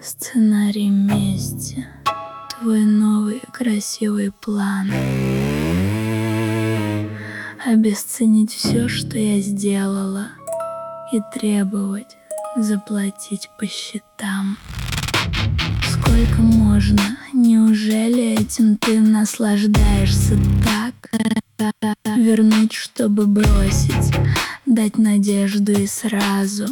Сценарий мести. Твой новый красивый план. Обесценить все, что я сделала, и требовать заплатить по счетам. Сколько можно? Неужели этим ты наслаждаешься так? Вернуть, чтобы бросить, дать надежду и сразу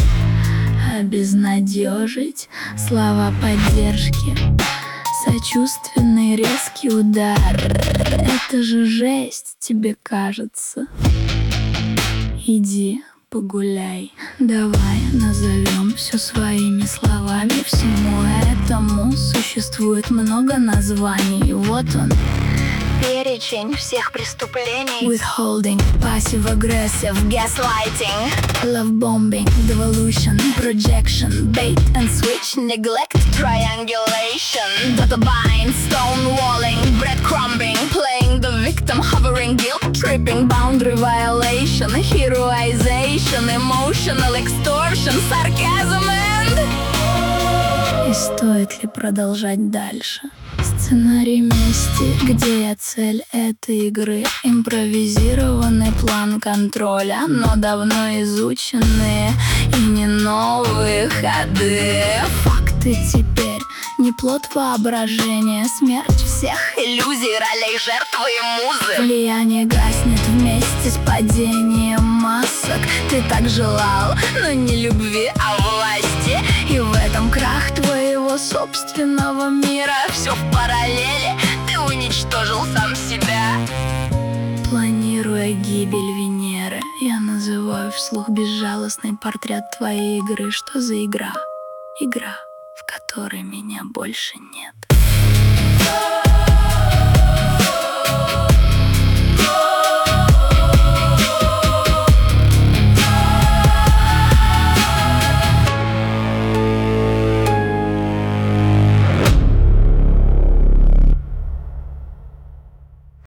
обезнадежить. Слова поддержки, сочувственный резкий удар. Это же жесть, тебе кажется? Иди погуляй. Давай назовем все своими словами. Всему этому существует много названий. Вот он, перечень всех преступлений: withholding, passive-aggressive, gaslighting, love-bombing, devolution, projection, bait and switch, neglect, triangulation, data bind, stonewalling, breadcrumbing, playing the victim, hovering, guilt tripping, boundary violation, heroization, emotional extortion, sarcasm and... И стоит ли продолжать дальше? Сценарий мести, где я цель этой игры. Импровизированный план контроля, но давно изученные и не новые ходы. Факты теперь не плод воображения. Смерть всех иллюзий, ролей жертвы и музы. Влияние гаснет вместе с падением масок. Ты так желал, но не любви, а власти. И в этом крах твоего собственного мира. Все в параллели, ты уничтожил сам себя. Планируя гибель Венеры, я называю вслух безжалостный портрет твоей игры. Что за игра? Игра, в которой меня больше нет.